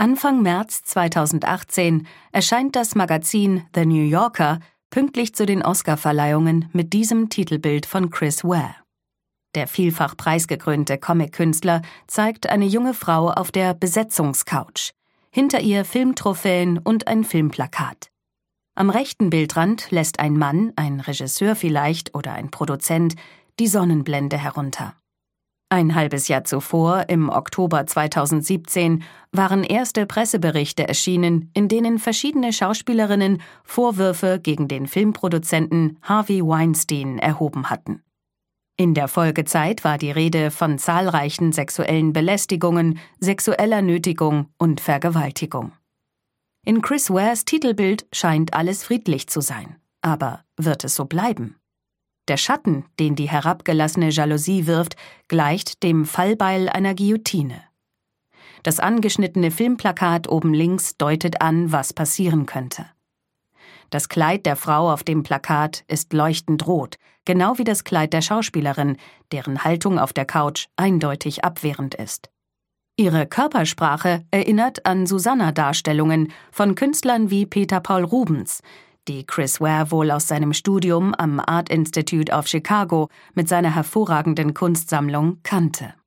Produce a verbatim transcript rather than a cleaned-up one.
Anfang März zweitausendachtzehn erscheint das Magazin The New Yorker pünktlich zu den Oscarverleihungen mit diesem Titelbild von Chris Ware. Der vielfach preisgekrönte Comic-Künstler zeigt eine junge Frau auf der Besetzungscouch. Hinter ihr Filmtrophäen und ein Filmplakat. Am rechten Bildrand lässt ein Mann, ein Regisseur vielleicht oder ein Produzent, die Sonnenblende herunter. Ein halbes Jahr zuvor, im Oktober zweitausendsiebzehn, waren erste Presseberichte erschienen, in denen verschiedene Schauspielerinnen Vorwürfe gegen den Filmproduzenten Harvey Weinstein erhoben hatten. In der Folgezeit war die Rede von zahlreichen sexuellen Belästigungen, sexueller Nötigung und Vergewaltigung. In Chris Wares Titelbild scheint alles friedlich zu sein. Aber wird es so bleiben? Der Schatten, den die herabgelassene Jalousie wirft, gleicht dem Fallbeil einer Guillotine. Das angeschnittene Filmplakat oben links deutet an, was passieren könnte. Das Kleid der Frau auf dem Plakat ist leuchtend rot, genau wie das Kleid der Schauspielerin, deren Haltung auf der Couch eindeutig abwehrend ist. Ihre Körpersprache erinnert an Susanna-Darstellungen von Künstlern wie Peter Paul Rubens, die Chris Ware wohl aus seinem Studium am Art Institute of Chicago mit seiner hervorragenden Kunstsammlung kannte.